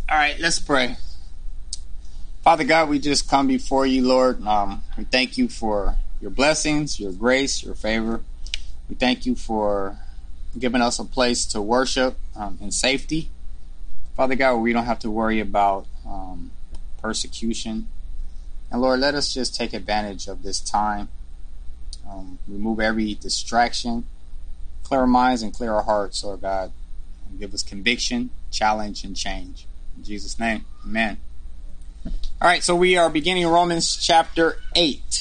All right, let's pray. Father God, we just come before you, Lord. We thank you for your blessings, your grace, your favor. We thank you for giving us a place to worship in safety. Father God, we don't have to worry about persecution. And Lord, let us just take advantage of this time. Remove every distraction, clear our minds and clear our hearts, Lord God. And give us conviction, challenge, and change. In Jesus' name, amen. All right, so we are beginning Romans chapter 8.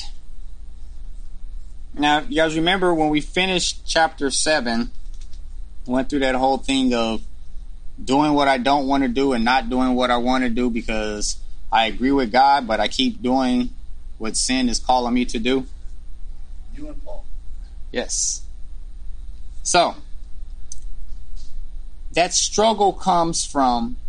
Now, you guys remember when we finished chapter 7, went through that whole thing of doing what I don't want to do and not doing what I want to do because I agree with God, but I keep doing what sin is calling me to do. You and Paul. Yes. So, that struggle comes from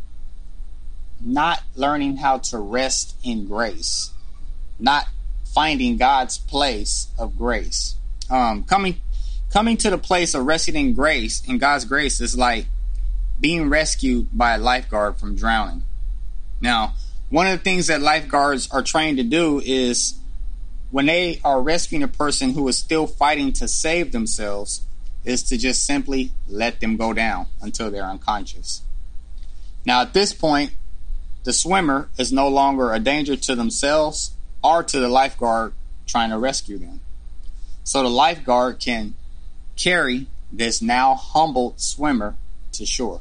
not learning how to rest in grace, not finding God's place of grace. Coming to the place of resting in grace, in God's grace, is like being rescued by a lifeguard from drowning. Now, one of the things that lifeguards are trained to do is when they are rescuing a person who is still fighting to save themselves, is to just simply let them go down until they're unconscious. Now, at this point, the swimmer is no longer a danger to themselves or to the lifeguard trying to rescue them. So the lifeguard can carry this now humbled swimmer to shore.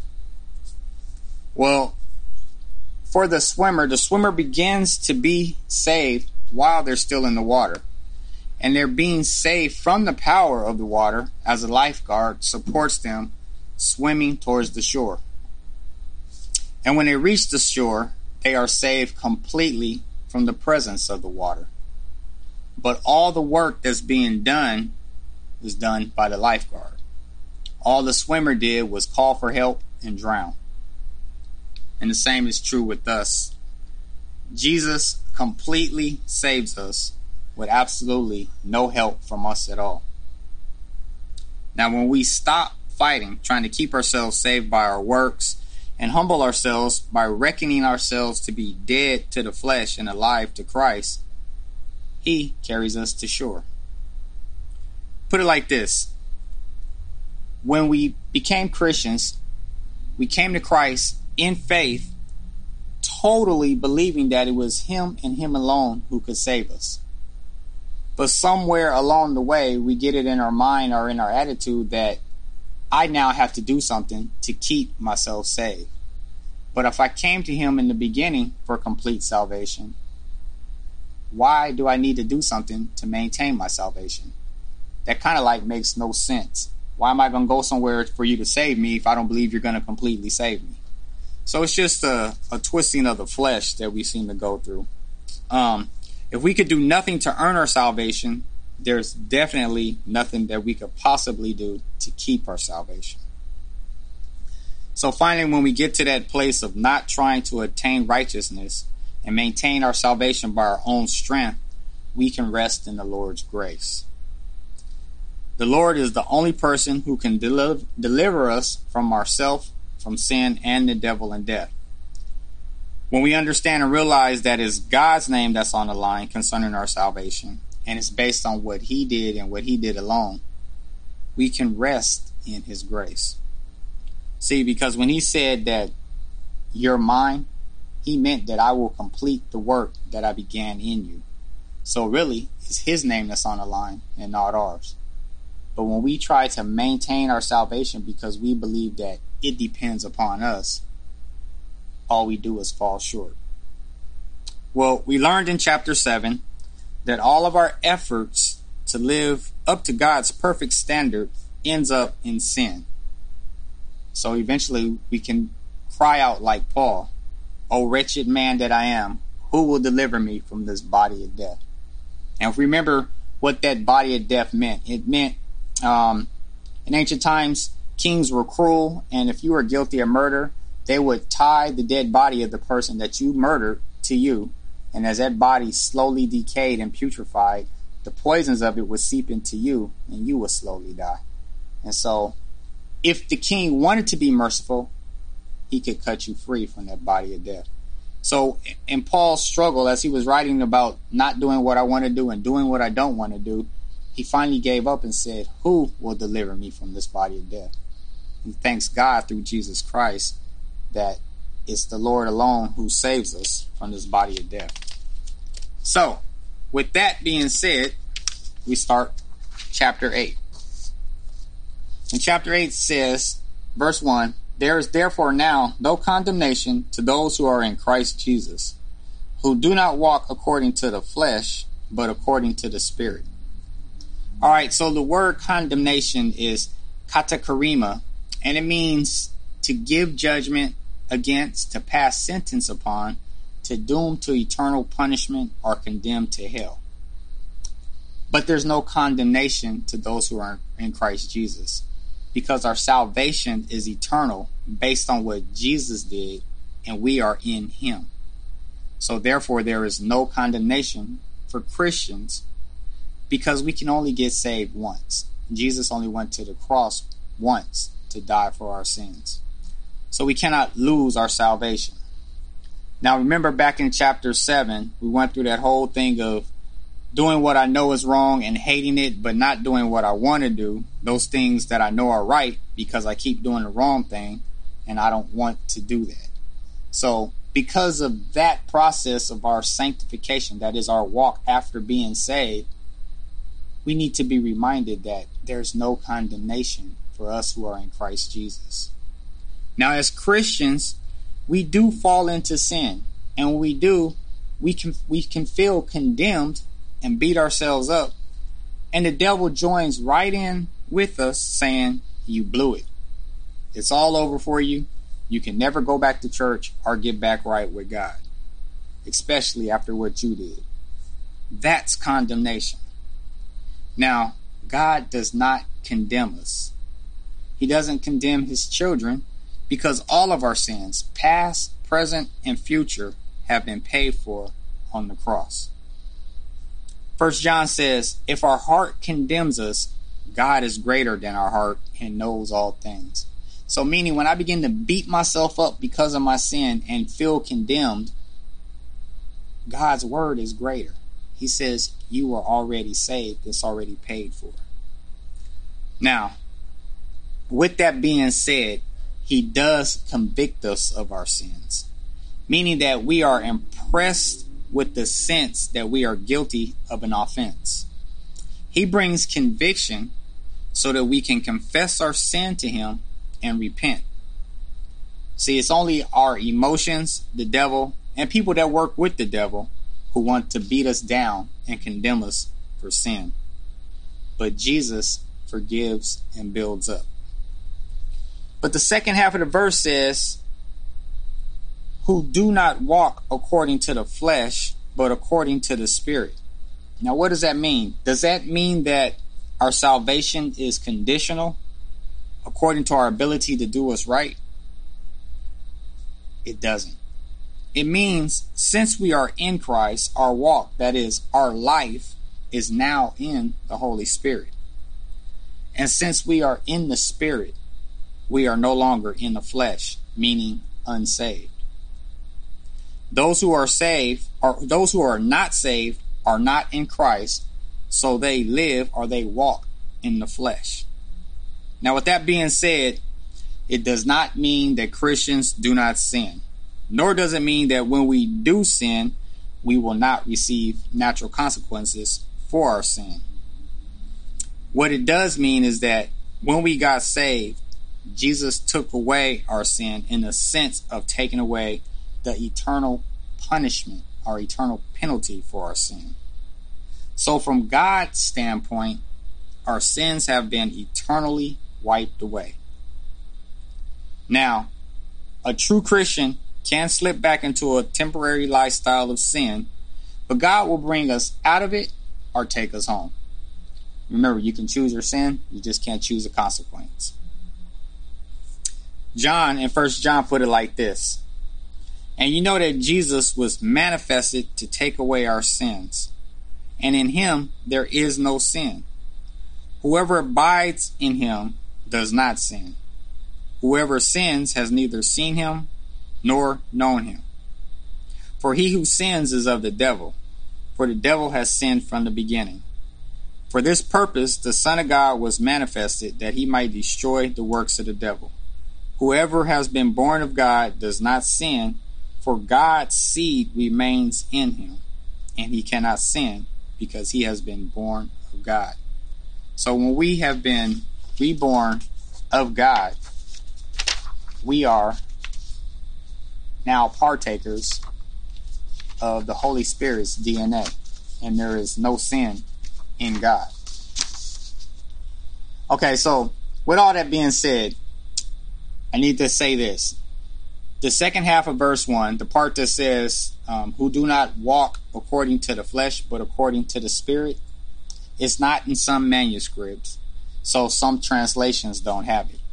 Well, for the swimmer begins to be saved while they're still in the water. And they're being saved from the power of the water as a lifeguard supports them swimming towards the shore. And when they reach the shore, they are saved completely from the presence of the water. But all the work that's being done was done by the lifeguard. All the swimmer did was call for help and drown. And the same is true with us. Jesus completely saves us with absolutely no help from us at all. Now, when we stop fighting, trying to keep ourselves saved by our works, and humble ourselves by reckoning ourselves to be dead to the flesh and alive to Christ, He carries us to shore. Put it like this. When we became Christians, we came to Christ in faith, totally believing that it was Him and Him alone who could save us. But somewhere along the way, we get it in our mind or in our attitude that I now have to do something to keep myself saved. But if I came to Him in the beginning for complete salvation, why do I need to do something to maintain my salvation? That kind of like makes no sense. Why am I going to go somewhere for you to save me if I don't believe you're going to completely save me? So it's just a twisting of the flesh that we seem to go through. If we could do nothing to earn our salvation, there's definitely nothing that we could possibly do to keep our salvation. So finally, when we get to that place of not trying to attain righteousness and maintain our salvation by our own strength, we can rest in the Lord's grace. The Lord is the only person who can deliver us from ourselves, from sin and the devil and death. When we understand and realize that it's God's name that's on the line concerning our salvation, and it's based on what He did and what He did alone, we can rest in His grace. See, because when He said that you're mine, He meant that I will complete the work that I began in you. So really, it's His name that's on the line and not ours. But when we try to maintain our salvation because we believe that it depends upon us, all we do is fall short. Well, we learned in chapter 7 that all of our efforts to live up to God's perfect standard ends up in sin. So eventually we can cry out like Paul, "O wretched man that I am, who will deliver me from this body of death?" And if we remember what that body of death meant, it meant in ancient times, kings were cruel, and if you were guilty of murder, they would tie the dead body of the person that you murdered to you, and as that body slowly decayed and putrefied, the poisons of it would seep into you, and you would slowly die. And so, if the king wanted to be merciful, he could cut you free from that body of death. So in Paul's struggle, as he was writing about not doing what I want to do and doing what I don't want to do, he finally gave up and said, who will deliver me from this body of death? He thanks God through Jesus Christ that it's the Lord alone who saves us from this body of death. So, with that being said, we start chapter 8. And chapter 8 says, verse 1, there is therefore now no condemnation to those who are in Christ Jesus, who do not walk according to the flesh, but according to the Spirit. All right, so the word condemnation is katakarima, and it means to give judgment against, to pass sentence upon, to doom to eternal punishment, or condemn to hell. But there's no condemnation to those who are in Christ Jesus, because our salvation is eternal based on what Jesus did, and we are in him. So therefore, there is no condemnation for Christians, because we can only get saved once. Jesus only went to the cross once to die for our sins. So we cannot lose our salvation. Now remember, back in chapter 7, we went through that whole thing of doing what I know is wrong and hating it, but not doing what I want to do. Those things that I know are right, because I keep doing the wrong thing and I don't want to do that. So because of that process of our sanctification, that is our walk after being saved, we need to be reminded that there's no condemnation for us who are in Christ Jesus. Now, as Christians, we do fall into sin, and when we do, we can feel condemned and beat ourselves up, and the devil joins right in with us, saying, you blew it. It's all over for you. You can never go back to church or get back right with God, especially after what you did. That's condemnation. Now, God does not condemn us. He doesn't condemn his children, because all of our sins, past, present, and future, have been paid for on the cross. 1 John says, if our heart condemns us, God is greater than our heart and knows all things. So meaning, when I begin to beat myself up because of my sin and feel condemned, God's word is greater. He says, you are already saved. It's already paid for. Now, with that being said, he does convict us of our sins, meaning that we are impressed with the sense that we are guilty of an offense. He brings conviction so that we can confess our sin to him and repent. See, it's only our emotions, the devil, and people that work with the devil who want to beat us down and condemn us for sin. But Jesus forgives and builds up. But the second half of the verse says, who do not walk according to the flesh, but according to the Spirit. Now, what does that mean? Does that mean that our salvation is conditional according to our ability to do what's right? It doesn't. It means since we are in Christ, our walk, that is, our life, is now in the Holy Spirit. And since we are in the Spirit, we are no longer in the flesh, meaning unsaved. Those who are saved, or those who are not saved, are not in Christ, so they live or they walk in the flesh. Now, with that being said, it does not mean that Christians do not sin, nor does it mean that when we do sin, we will not receive natural consequences for our sin. What it does mean is that when we got saved, Jesus took away our sin in the sense of taking away the eternal punishment, our eternal penalty for our sin. So from God's standpoint, our sins have been eternally wiped away. Now, a true Christian can slip back into a temporary lifestyle of sin, but God will bring us out of it or take us home. Remember, you can choose your sin, you just can't choose a consequence. John in 1 John put it like this. And you know that Jesus was manifested to take away our sins, and in him there is no sin. Whoever abides in him does not sin. Whoever sins has neither seen him nor known him. For he who sins is of the devil, for the devil has sinned from the beginning. For this purpose the Son of God was manifested, that he might destroy the works of the devil. Whoever has been born of God does not sin, for God's seed remains in him, and he cannot sin because he has been born of God. So when we have been reborn of God, we are now partakers of the Holy Spirit's DNA, and there is no sin in God. Okay, so with all that being said, I need to say this. The second half of verse 1, the part that says, who do not walk according to the flesh, but according to the Spirit, it's not in some manuscripts, so some translations don't have it.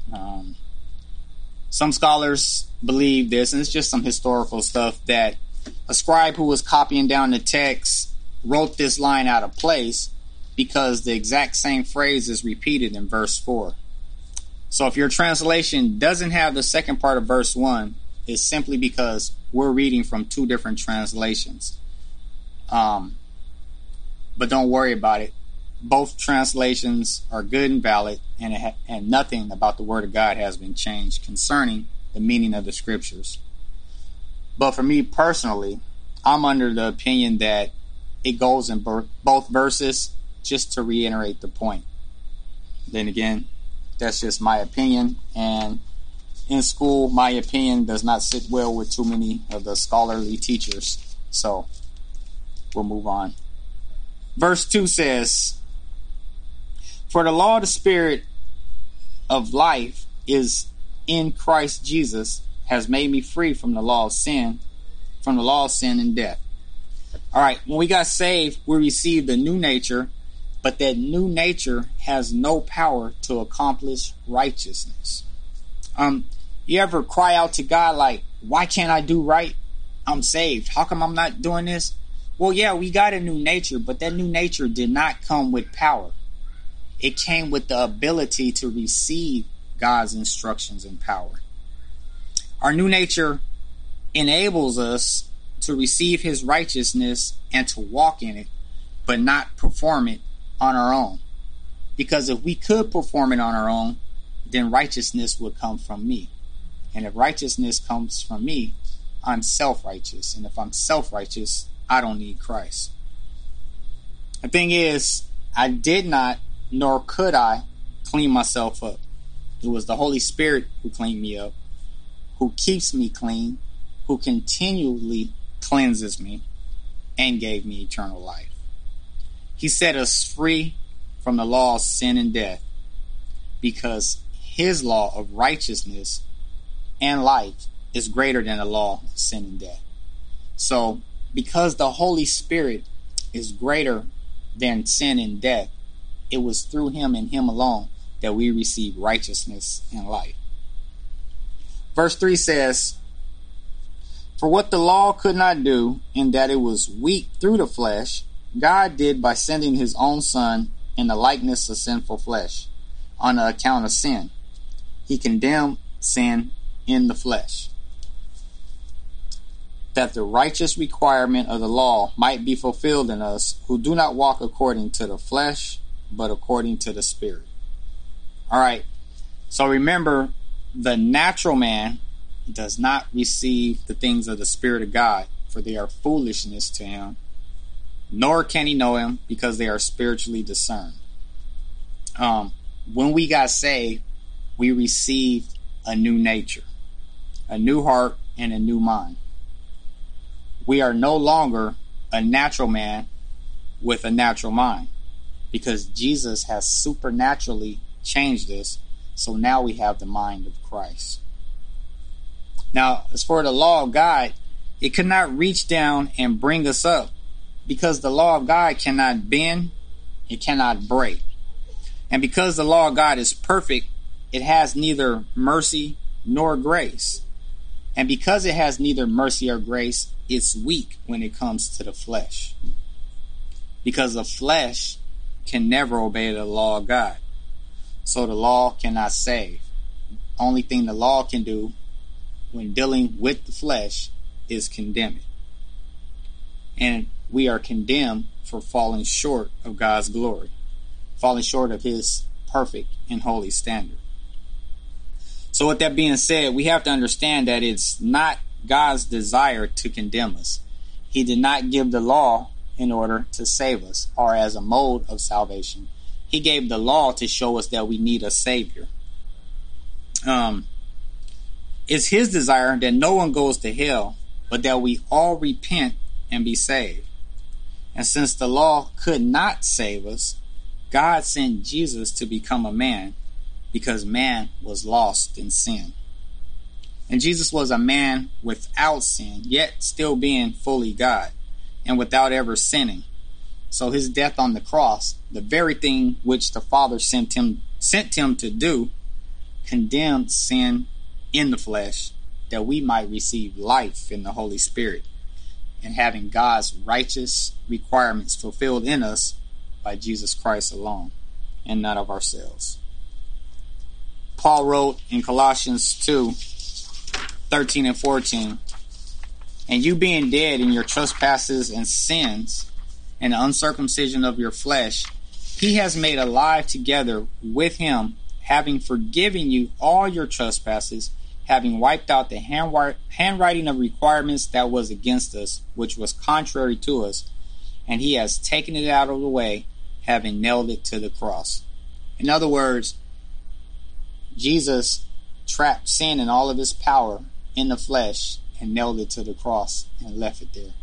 Some scholars believe this, and it's just some historical stuff, that a scribe who was copying down the text wrote this line out of place because the exact same phrase is repeated in verse 4. So if your translation doesn't have the second part of verse 1, it's simply because we're reading from two different translations. But don't worry about it. Both translations are good and valid, and nothing about the Word of God has been changed concerning the meaning of the Scriptures. But for me personally, I'm under the opinion that it goes in both verses, just to reiterate the point. Then again, that's just my opinion, and in school, my opinion does not sit well with too many of the scholarly teachers. So we'll move on. Verse 2 says, for the law of the Spirit of life is in Christ Jesus, has made me free from the law of sin, and death. All right, when we got saved, we received a new nature, but that new nature has no power to accomplish righteousness. You ever cry out to God like, why can't I do right? I'm saved. How come I'm not doing this? Well, yeah, we got a new nature, but that new nature did not come with power. It came with the ability to receive God's instructions and power. Our new nature enables us to receive his righteousness and to walk in it, but not perform it on our own. Because if we could perform it on our own, then righteousness would come from me. And if righteousness comes from me, I'm self-righteous. And if I'm self-righteous, I don't need Christ. The thing is, I did not, nor could I, clean myself up. It was the Holy Spirit who cleaned me up, who keeps me clean, who continually cleanses me, and gave me eternal life. He set us free from the law of sin and death, because his law of righteousness and life is greater than the law of sin and death. So, because the Holy Spirit is greater than sin and death, it was through him and him alone that we receive righteousness and life. Verse 3 says, for what the law could not do, in that it was weak through the flesh, God did by sending his own Son in the likeness of sinful flesh, on the account of sin. He condemned sin in the flesh, that the righteous requirement of the law might be fulfilled in us, who do not walk according to the flesh, but according to the Spirit. All right, so remember, the natural man does not receive the things of the Spirit of God, for they are foolishness to him, nor can he know him, because they are spiritually discerned. When we got saved, we received a new nature, a new heart, and a new mind. We are no longer a natural man with a natural mind, because Jesus has supernaturally changed us, so now we have the mind of Christ. Now, as for the law of God, it could not reach down and bring us up, because the law of God cannot bend, it cannot break. And because the law of God is perfect, it has neither mercy nor grace. And because it has neither mercy or grace, it's weak when it comes to the flesh. Because the flesh can never obey the law of God. So the law cannot save. only thing the law can do when dealing with the flesh is condemn it. And we are condemned for falling short of God's glory, falling short of his perfect and holy standard. So with that being said, we have to understand that it's not God's desire to condemn us. He did not give the law in order to save us or as a mode of salvation. He gave the law to show us that we need a savior. It's his desire that no one goes to hell, but that we all repent and be saved. And since the law could not save us, God sent Jesus to become a man because man was lost in sin. And Jesus was a man without sin, yet still being fully God and without ever sinning. So his death on the cross, the very thing which the Father sent him to do, condemned sin in the flesh, that we might receive life in the Holy Spirit, and having God's righteous requirements fulfilled in us by Jesus Christ alone, and not of ourselves. Paul wrote in Colossians 2:13 and 14, and you being dead in your trespasses and sins, and the uncircumcision of your flesh, he has made alive together with him, having forgiven you all your trespasses, having wiped out the handwriting of requirements that was against us, which was contrary to us, and he has taken it out of the way, having nailed it to the cross. In other words, Jesus trapped sin and all of his power in the flesh and nailed it to the cross and left it there.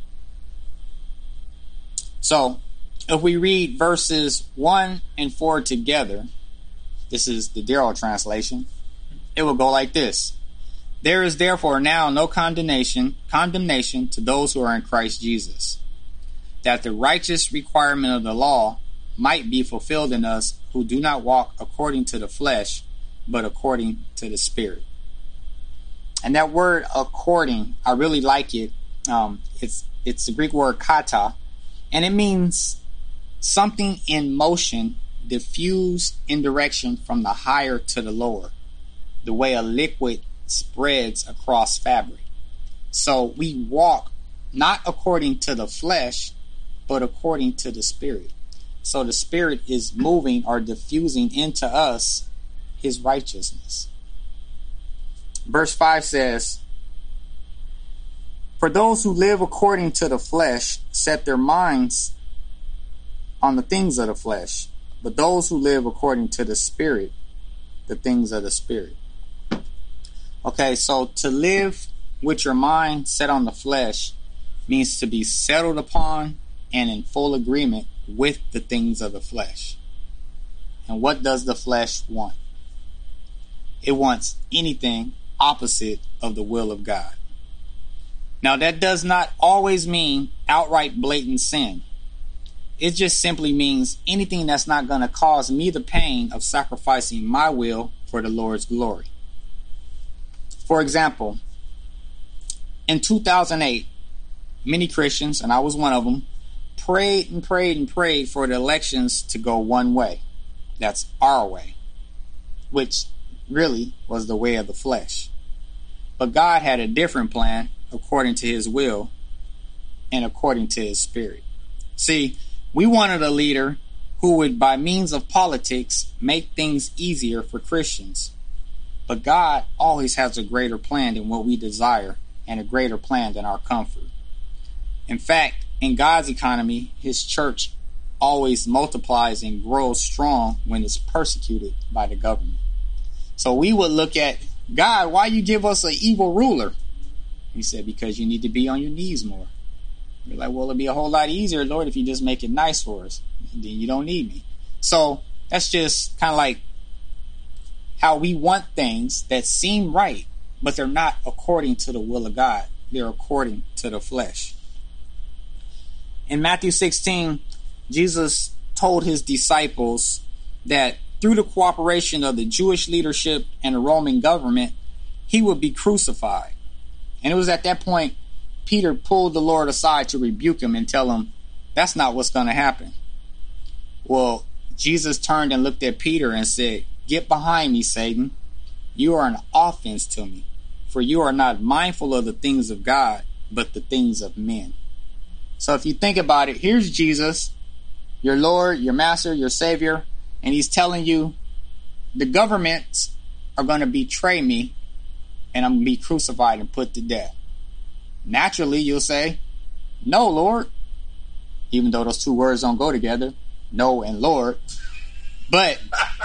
So, if we read verses 1 and 4 together, this is the Darrell translation, it will go like this. There is therefore now no condemnation to those who are in Christ Jesus, that the righteous requirement of the law might be fulfilled in us who do not walk according to the flesh, but according to the Spirit. And that word according, I really like it. It's the Greek word kata, and it means something in motion, diffused in direction from the higher to the lower, the way a liquid spreads across fabric. So we walk not according to the flesh, but according to the Spirit. So the Spirit is moving or diffusing into us his righteousness. Verse 5 says, for those who live according to the flesh set their minds on the things of the flesh, but those who live according to the Spirit, the things of the Spirit. Okay, so to live with your mind set on the flesh means to be settled upon and in full agreement with the things of the flesh. And what does the flesh want? It wants anything opposite of the will of God. Now, that does not always mean outright blatant sin. It just simply means anything that's not going to cause me the pain of sacrificing my will for the Lord's glory. For example, in 2008, many Christians, and I was one of them, prayed and prayed and prayed for the elections to go one way. That's our way, which really was the way of the flesh. But God had a different plan according to his will and according to his Spirit. See, we wanted a leader who would, by means of politics, make things easier for Christians. But God always has a greater plan than what we desire and a greater plan than our comfort. In fact, in God's economy, his church always multiplies and grows strong when it's persecuted by the government. So we would look at, God, why you give us an evil ruler? He said, because you need to be on your knees more. We're like, well, it'd be a whole lot easier, Lord, if you just make it nice for us. And then you don't need me. So that's just kind of like how we want things that seem right, but they're not according to the will of God. They're according to the flesh. In Matthew 16, Jesus told his disciples that through the cooperation of the Jewish leadership and the Roman government, he would be crucified. And it was at that point Peter pulled the Lord aside to rebuke him and tell him, that's not what's going to happen. Well, Jesus turned and looked at Peter and said, get behind me, Satan. You are an offense to me, for you are not mindful of the things of God, but the things of men. So if you think about it, here's Jesus, your Lord, your Master, your Savior, and he's telling you the governments are going to betray me and I'm going to be crucified and put to death. Naturally, you'll say, no, Lord, even though those two words don't go together, no and Lord. But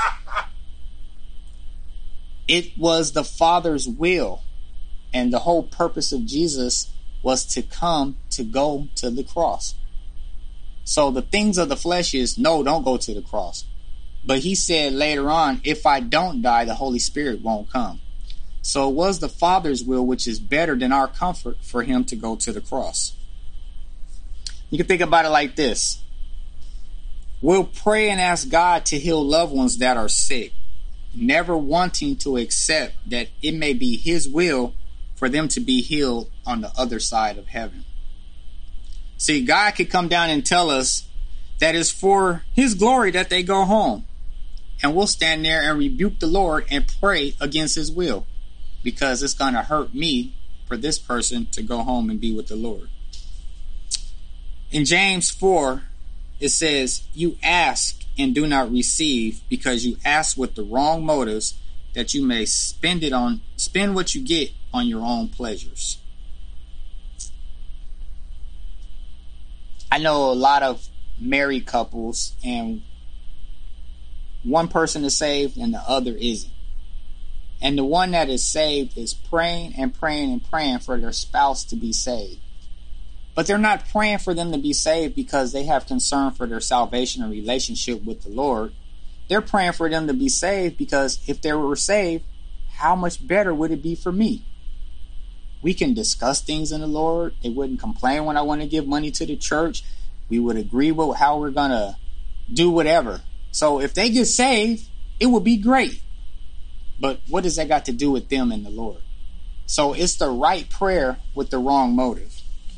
it was the Father's will, and the whole purpose of Jesus was to come to go to the cross. So the things of the flesh is, no, don't go to the cross. But he said later on, if I don't die, the Holy Spirit won't come. So it was the Father's will, which is better than our comfort, for him to go to the cross. You can think about it like this. We'll pray and ask God to heal loved ones that are sick, never wanting to accept that it may be his will for them to be healed on the other side of heaven. See, God could come down and tell us that it's for his glory that they go home. And we'll stand there and rebuke the Lord and pray against his will, because it's going to hurt me for this person to go home and be with the Lord. In James 4, it says, you ask and do not receive, because you ask with the wrong motives, that you may spend what you get on your own pleasures. I know a lot of married couples, and one person is saved and the other isn't. And the one that is saved is praying and praying and praying for their spouse to be saved. But they're not praying for them to be saved because they have concern for their salvation and relationship with the Lord. They're praying for them to be saved because if they were saved, how much better would it be for me? We can discuss things in the Lord. They wouldn't complain when I want to give money to the church. We would agree with how we're going to do whatever. So if they get saved, it would be great. But what does that got to do with them and the Lord? So it's the right prayer with the wrong motive.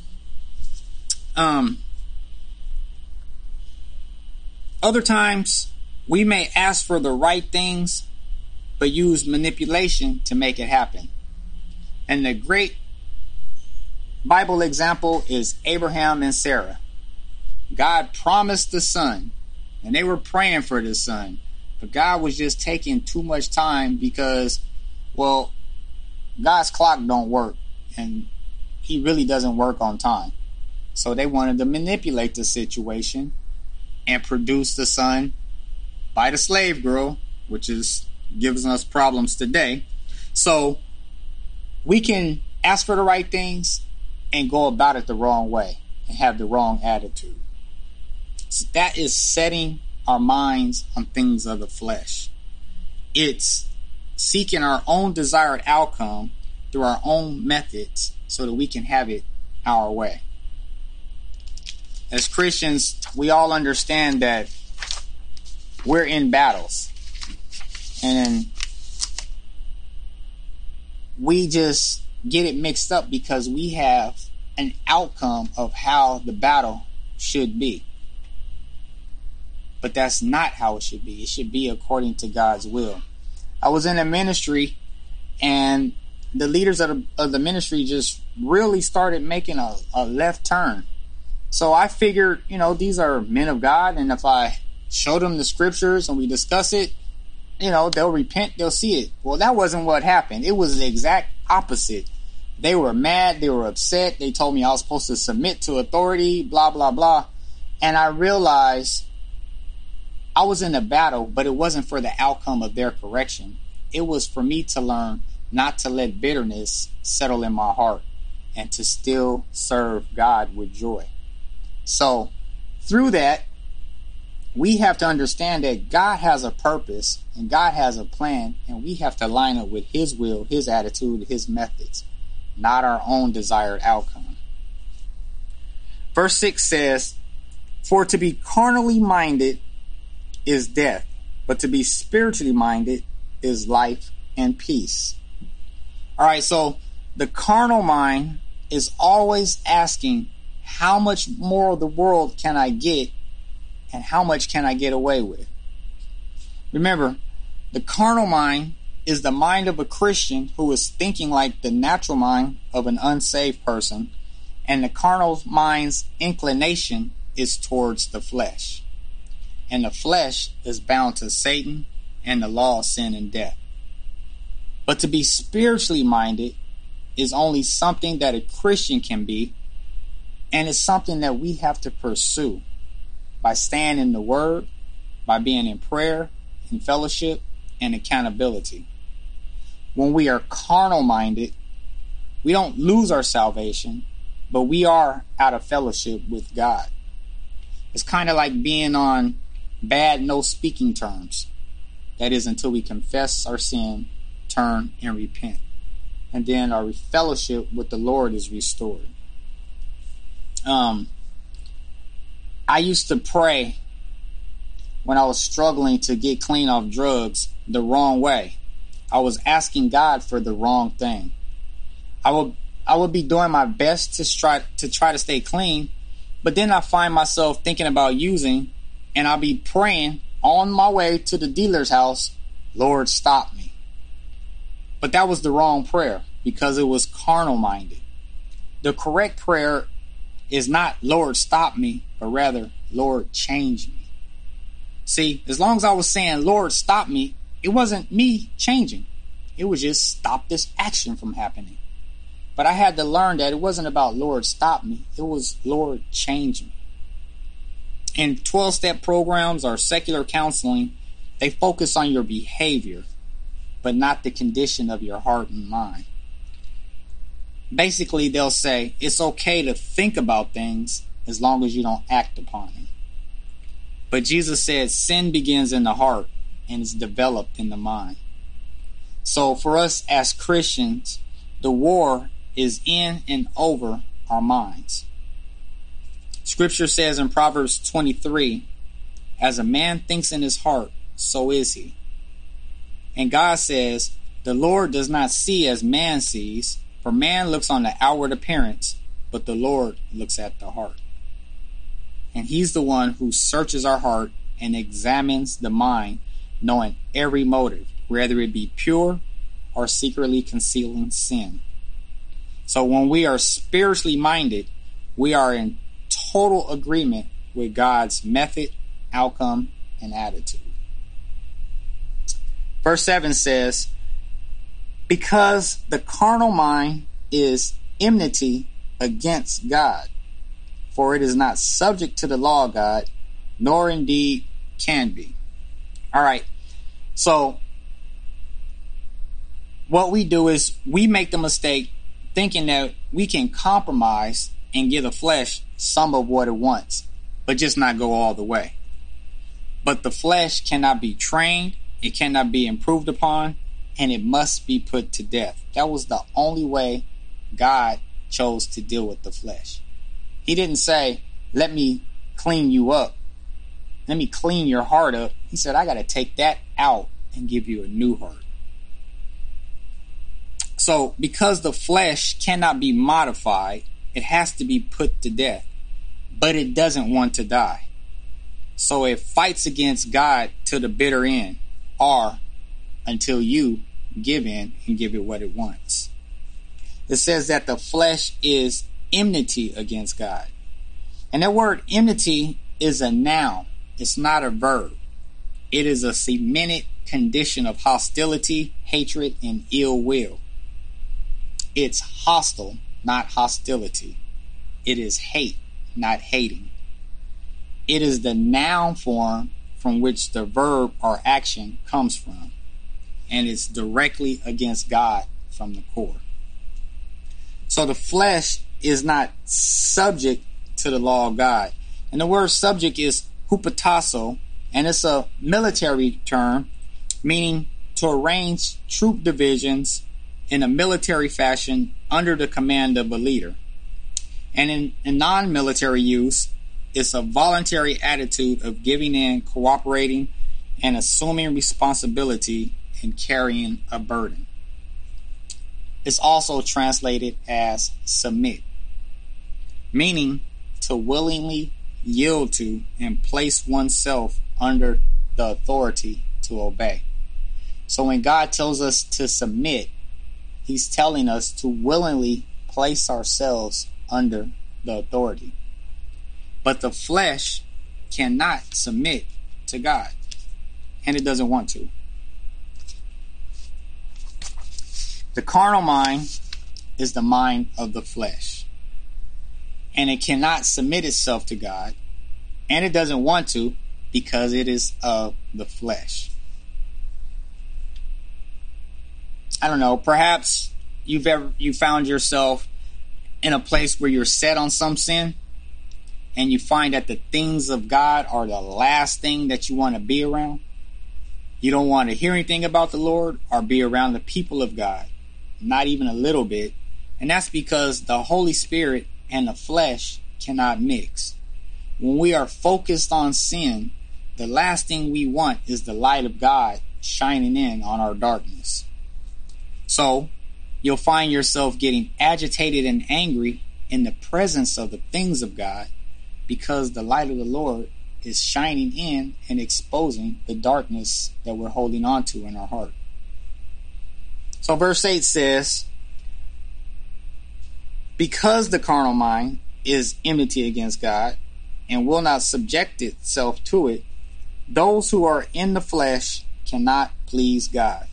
Other times we may ask for the right things, but use manipulation to make it happen. And the great Bible example is Abraham and Sarah. God promised the son, and they were praying for the son. But God was just taking too much time because, well, God's clock don't work, and he really doesn't work on time. So they wanted to manipulate the situation and produce the son by the slave girl, which is gives us problems today. So we can ask for the right things and go about it the wrong way and have the wrong attitude. So that is setting our minds on things of the flesh. It's seeking our own desired outcome through our own methods so that we can have it our way. As Christians, we all understand that we're in battles. And we just get it mixed up because we have an outcome of how the battle should be. But that's not how it should be. It should be according to God's will. I was in a ministry, and the leaders of the ministry just really started making a left turn. So I figured, these are men of God, and if I show them the scriptures and we discuss it, they'll repent, they'll see it. Well, that wasn't what happened. It was the exact opposite. They were mad, they were upset, they told me I was supposed to submit to authority, blah, blah, blah. And I realized I was in a battle, but it wasn't for the outcome of their correction. It was for me to learn not to let bitterness settle in my heart and to still serve God with joy. So through that, we have to understand that God has a purpose and God has a plan, and we have to line up with his will, his attitude, his methods, not our own desired outcome. Verse 6 says, "For to be carnally minded is death, but to be spiritually minded is life and peace." All right, so the carnal mind is always asking, how much more of the world can I get, and how much can I get away with? Remember, the carnal mind is the mind of a Christian who is thinking like the natural mind of an unsaved person, and the carnal mind's inclination is towards the flesh. And the flesh is bound to Satan and the law of sin and death. But to be spiritually minded is only something that a Christian can be, and it's something that we have to pursue by staying in the Word, by being in prayer, in fellowship, and accountability. When we are carnal minded, we don't lose our salvation, but we are out of fellowship with God. It's kind of like being on bad no speaking terms. That is, until we confess our sin, turn, and repent. And then our fellowship with the Lord is restored. I used to pray when I was struggling to get clean off drugs the wrong way. I was asking God for the wrong thing. I would be doing my best to try to stay clean, but then I find myself thinking about using, and I'll be praying on my way to the dealer's house, Lord, stop me. But that was the wrong prayer because it was carnal minded. The correct prayer is not Lord, stop me, but rather Lord, change me. See, as long as I was saying Lord, stop me, it wasn't me changing. It was just stop this action from happening. But I had to learn that it wasn't about Lord, stop me. It was Lord, change me. In 12-step programs or secular counseling, they focus on your behavior, but not the condition of your heart and mind. Basically, they'll say it's okay to think about things as long as you don't act upon them. But Jesus said sin begins in the heart and is developed in the mind. So for us as Christians, the war is in and over our minds. Scripture says in Proverbs 23, as a man thinks in his heart, so is he. And God says, the Lord does not see as man sees, for man looks on the outward appearance, but the Lord looks at the heart. And he's the one who searches our heart and examines the mind, knowing every motive, whether it be pure or secretly concealing sin. So when we are spiritually minded, we are in total agreement with God's method, outcome, and attitude. Verse 7 says, because the carnal mind is enmity against God, for it is not subject to the law of God, nor indeed can be. All right, so what we do is we make the mistake thinking that we can compromise and give the flesh some of what it wants, but just not go all the way. But the flesh cannot be trained, it cannot be improved upon, and it must be put to death. That was the only way God chose to deal with the flesh. He didn't say, let me clean you up. Let me clean your heart up. He said, I got to take that out and give you a new heart. So because the flesh cannot be modified, it has to be put to death. But it doesn't want to die. So it fights against God to the bitter end, or until you give in and give it what it wants. It says that the flesh is enmity against God. And that word enmity is a noun. It's not a verb. It is a cemented condition of hostility, hatred, and ill will. It's hostile, not hostility. It is hate, not hating. It is the noun form from which the verb or action comes from, and it's directly against God from the core. So the flesh is not subject to the law of God. And the word subject is hupotasso, and it's a military term meaning to arrange troop divisions in a military fashion under the command of a leader. And in non-military use, it's a voluntary attitude of giving in, cooperating, and assuming responsibility and carrying a burden. It's also translated as submit, meaning to willingly yield to and place oneself under the authority to obey. So when God tells us to submit, he's telling us to willingly place ourselves under the authority. But the flesh cannot submit to God, and it doesn't want to. The carnal mind is the mind of the flesh, and it cannot submit itself to God, and it doesn't want to because it is of the flesh. I don't know, perhaps you found yourself in a place where you're set on some sin, and you find that the things of God are the last thing that you want to be around. You don't want to hear anything about the Lord or be around the people of God, not even a little bit. And that's because the Holy Spirit and the flesh cannot mix. When we are focused on sin, the last thing we want is the light of God shining in on our darkness. So you'll find yourself getting agitated and angry in the presence of the things of God, because the light of the Lord is shining in and exposing the darkness that we're holding on to in our heart. So verse 8 says, because the carnal mind is enmity against God and will not subject itself to it, those who are in the flesh cannot please God.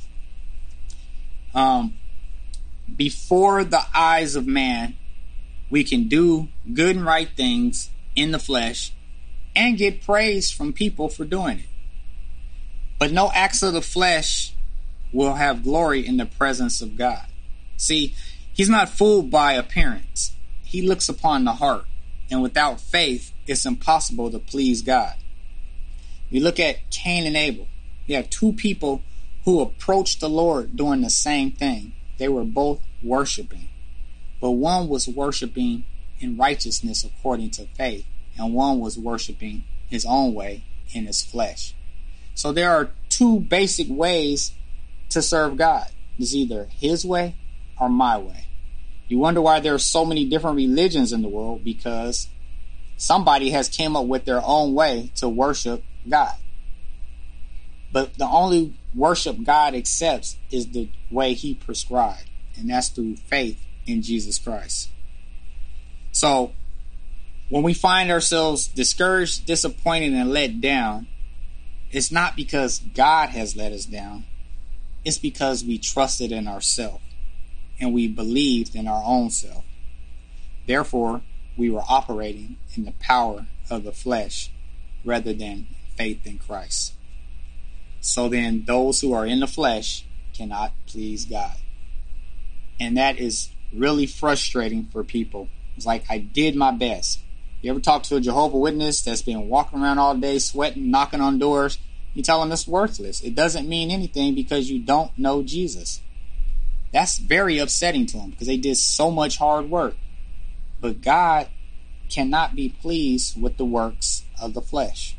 Before the eyes of man, we can do good and right things in the flesh and get praise from people for doing it. But no acts of the flesh will have glory in the presence of God. See, he's not fooled by appearance. He looks upon the heart. And without faith, it's impossible to please God. We look at Cain and Abel. You have two people who approached the Lord doing the same thing. They were both worshiping. But one was worshiping in righteousness according to faith, and one was worshiping his own way in his flesh. So there are two basic ways to serve God. It's either his way or my way. You wonder why there are so many different religions in the world, because somebody has came up with their own way to worship God. But the only worship God accepts is the way he prescribed, and that's through faith in Jesus Christ. So when we find ourselves discouraged, disappointed, and let down, it's not because God has let us down. It's because we trusted in ourselves and we believed in our own self. Therefore, we were operating in the power of the flesh rather than faith in Christ. So then those who are in the flesh cannot please God. And that is really frustrating for people. It's like, I did my best. You ever talk to a Jehovah's Witness that's been walking around all day, sweating, knocking on doors? You tell them it's worthless. It doesn't mean anything because you don't know Jesus. That's very upsetting to them because they did so much hard work. But God cannot be pleased with the works of the flesh.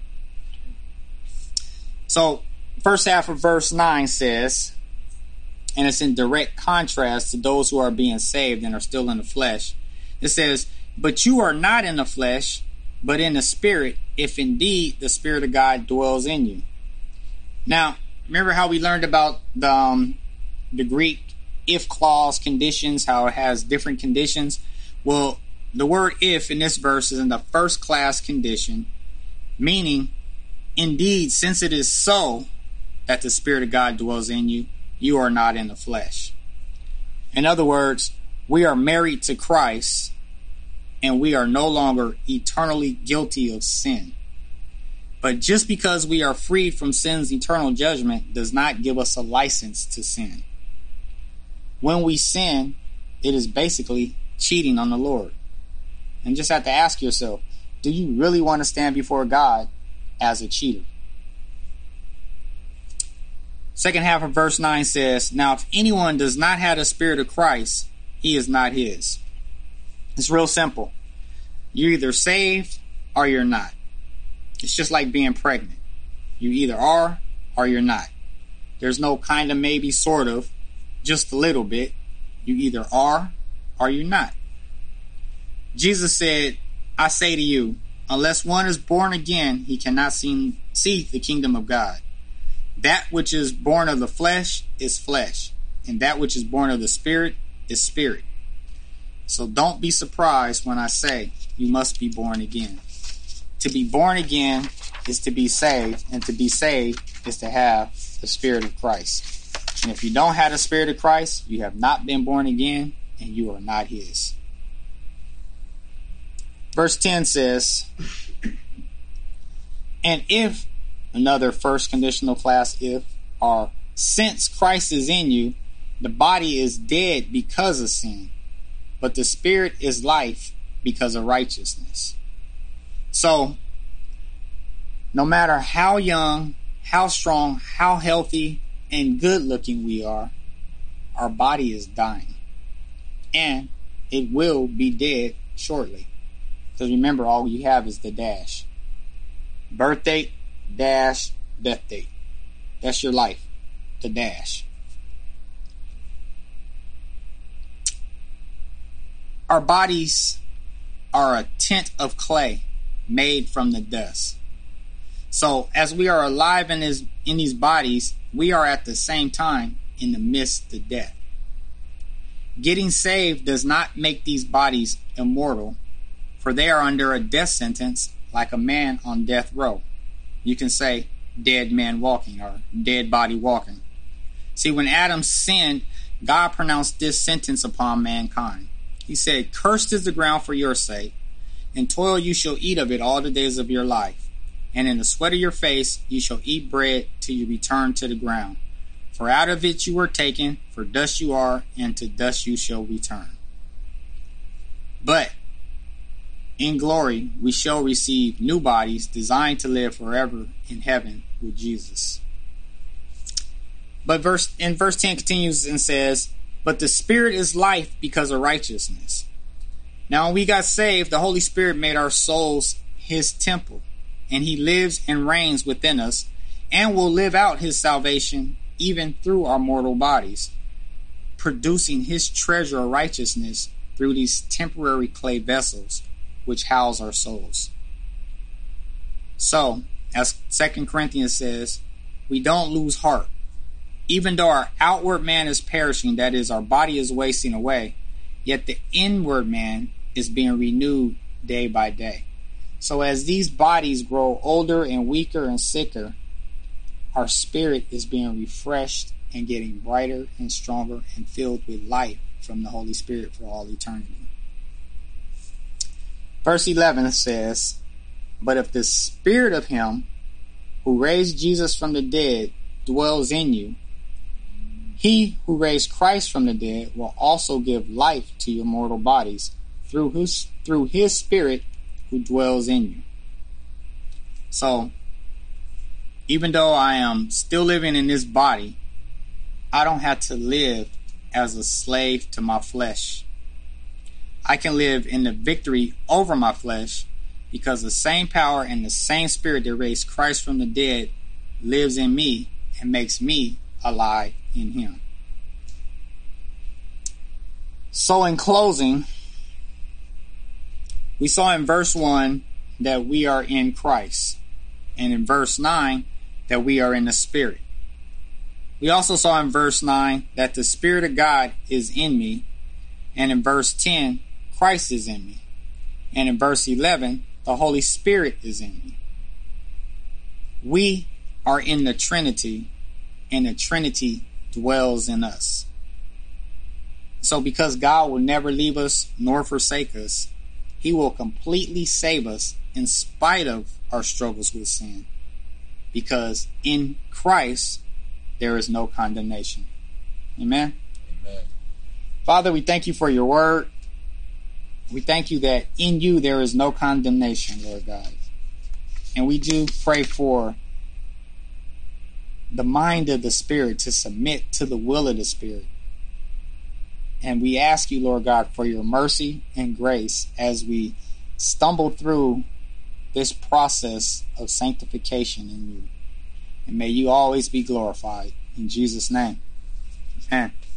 So, first half of verse 9 says, and it's in direct contrast to those who are being saved and are still in the flesh. It says, but you are not in the flesh, but in the Spirit, if indeed the Spirit of God dwells in you. Now, remember how we learned about the Greek if clause conditions, how it has different conditions? Well, the word if in this verse is in the first class condition, meaning, indeed, since it is so that the Spirit of God dwells in you, you are not in the flesh. In other words, we are married to Christ, and we are no longer eternally guilty of sin. But just because we are freed from sin's eternal judgment does not give us a license to sin. When we sin, it is basically cheating on the Lord. And just have to ask yourself, do you really want to stand before God as a cheater? Second half of verse 9 says, now if anyone does not have the Spirit of Christ, he is not his. It's real simple. You're either saved or you're not. It's just like being pregnant. You either are or you're not. There's no kind of, maybe, sort of, just a little bit. You either are or you're not. Jesus said, I say to you, unless one is born again, he cannot see the kingdom of God. That which is born of the flesh is flesh, and that which is born of the spirit is spirit. So don't be surprised when I say you must be born again. To be born again is to be saved, and to be saved is to have the Spirit of Christ. And if you don't have the Spirit of Christ, you have not been born again, and you are not His. Verse 10 says, and if, another first conditional class if, or since Christ is in you, the body is dead because of sin, but the Spirit is life because of righteousness. So, no matter how young, how strong, how healthy, and good looking we are, our body is dying. And it will be dead shortly. Because remember, all you have is the dash. Birth date, dash, death date. That's your life. The dash. Our bodies are a tent of clay made from the dust. So as we are alive in these bodies, we are at the same time in the midst of death. Getting saved does not make these bodies immortal, for they are under a death sentence like a man on death row. You can say dead man walking or dead body walking. See, when Adam sinned, God pronounced this sentence upon mankind. He said, cursed is the ground for your sake, and toil you shall eat of it all the days of your life. And in the sweat of your face you shall eat bread till you return to the ground. For out of it you were taken, for dust you are, and to dust you shall return. But in glory we shall receive new bodies designed to live forever in heaven with Jesus. But verse 10 continues and says, but the Spirit is life because of righteousness. Now when we got saved, the Holy Spirit made our souls His temple, and He lives and reigns within us, and will live out His salvation even through our mortal bodies, producing His treasure of righteousness through these temporary clay vessels which house our souls. So, as 2 Corinthians says, we don't lose heart. Even though our outward man is perishing, that is, our body is wasting away, yet the inward man is being renewed day by day. So as these bodies grow older and weaker and sicker, our spirit is being refreshed and getting brighter and stronger and filled with life from the Holy Spirit for all eternity. Verse 11 says, but if the Spirit of Him who raised Jesus from the dead dwells in you, He who raised Christ from the dead will also give life to your mortal bodies through His Spirit who dwells in you. So, even though I am still living in this body, I don't have to live as a slave to my flesh. I can live in the victory over my flesh because the same power and the same Spirit that raised Christ from the dead lives in me and makes me alive in Him. So in closing, we saw in verse 1 that we are in Christ, and in verse 9 that we are in the Spirit. We also saw in verse 9 that the Spirit of God is in me, and in verse 10, Christ is in me, and in verse 11, the Holy Spirit is in me. We are in the Trinity, and the Trinity dwells in us. So because God will never leave us nor forsake us, He will completely save us in spite of our struggles with sin. Because in Christ, there is no condemnation. Amen? Amen. Father, we thank You for Your word. We thank You that in You there is no condemnation, Lord God. And we do pray for the mind of the Spirit to submit to the will of the Spirit. And we ask You, Lord God, for Your mercy and grace as we stumble through this process of sanctification in You. And may You always be glorified. In Jesus' name. Amen.